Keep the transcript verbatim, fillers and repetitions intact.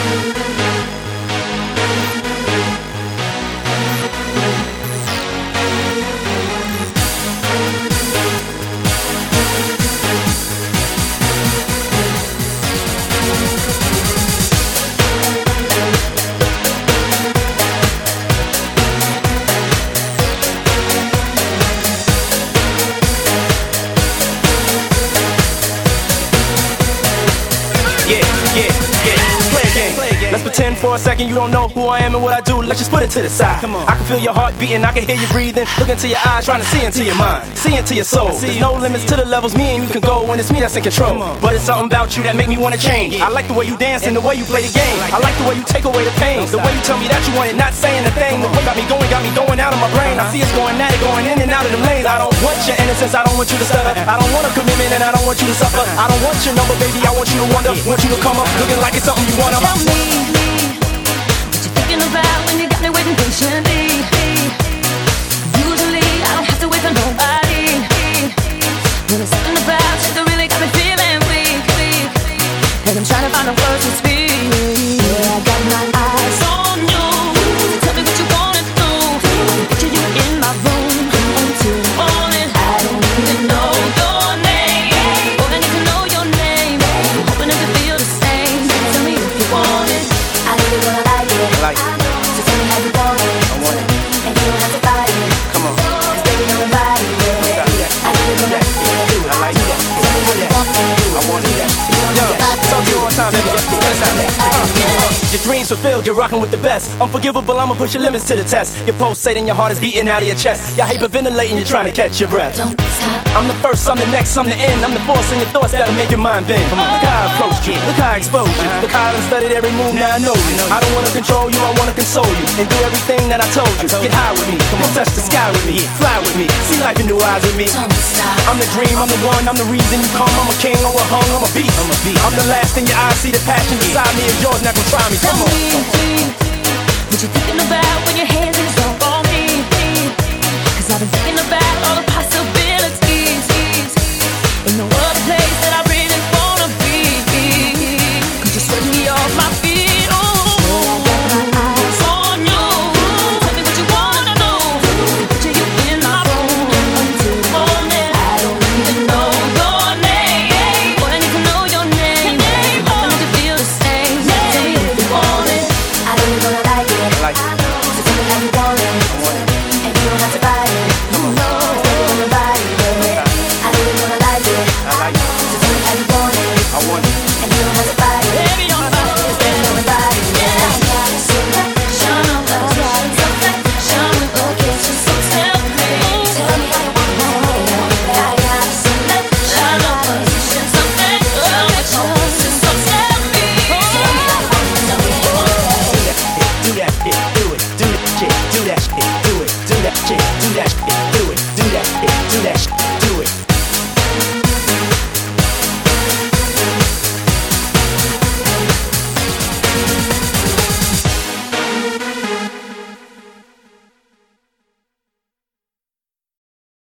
Let's pretend for a second you don't know who I am and what I do. Let's just put it to the side. Come on. I can feel your heart beating, I can hear you breathing. Look into your eyes, trying to see into your mind, see into your soul. There's no limits to the levels me and you can go when it's me that's in control. But it's something about you that make me wanna change. I like the way you dance and the way you play the game. I like the way you take away the pain, the way you tell me that you want it, not saying a thing. The way got me going, got me going out of my brain. I see us going at it, going in and out of the lanes. I don't want your innocence, I don't want you to stutter. I don't want a commitment and I don't want you to suffer. I don't want your number, baby, I want you to wonder. Want you to come up looking like it's something you wanna. Tell me about when you got me waiting patiently. Usually I don't have to wait for nobody. When it's something about you that really got me feeling weak, weak. And I'm trying to find the words to speak. Yeah, I got my eyes on you. Tell me what you wanna do. Picture you in my room until morning. I don't even know your name. All I need to know your name. I'm hoping it can feel the same. Tell me if you want it. I know you're gonna like it. Like it. So tell me how you want it. I want it. And you don't have to fight it. Come on. Cause baby, I'm about it. I know you're gonna like it. I like that. Tell me how you want it. I want it. Yo, talk to you one time, baby. Your dreams fulfilled, you're rocking with the best. Unforgivable, I'ma push your limits to the test. Your pulsating, your heart is beating out of your chest. You're hyperventilating, you're trying to catch your breath. Don't stop. I'm the first, I'm the next, I'm the end. I'm the force in your thoughts that'll make your mind bend. Look how I approach you, look how I expose you. Look how I done studied every move, now I know you. I don't wanna control you, I wanna console you. And do everything that I told you. Get high with me, come on, touch the sky with me. Fly with me, see life in new eyes with me. Don't stop. I'm the dream, I'm the one, I'm the reason you come. I'm a king, I'm a hung, I'm a beast. I'm a beast. I'm the last in your eyes, see the passion beside me is yours, now come try me. Tell Come on. me what you thinking about when your hands is on me. Cause I've been thinking about all the possibilities. In the